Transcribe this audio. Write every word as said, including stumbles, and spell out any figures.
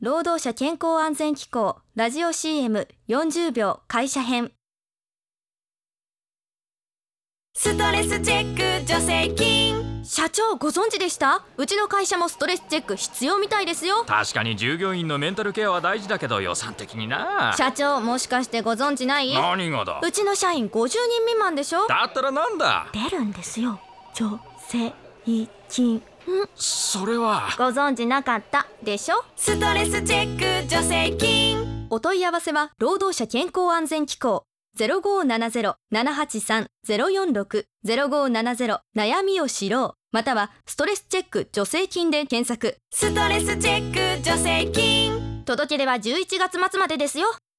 労働者健康安全機構ラジオ シーエムよんじゅうびょう会社編。 ストレスチェック助成金。 社長ご存知でした？うちの会社もストレスチェック必要みたいですよ。 確かに従業員のメンタルケアは大事だけど予算的にな。 社長もしかしてご存知ない？ 何がだ？ うちの社員ごじゅうにん未満でしょ。 だったらなんだ？ 出るんですよ、助成金。 それはご存知なかったでしょ。 ストレスチェック助成金。 お問い合わせは労働者健康安全機構 ゼロごーななゼロ ななはちさん ゼロよんろく ゼロごーななゼロ 悩みを知ろう、またはストレスチェック助成金で検索。 ストレスチェック助成金。 届け出はじゅういちがつ末までですよ。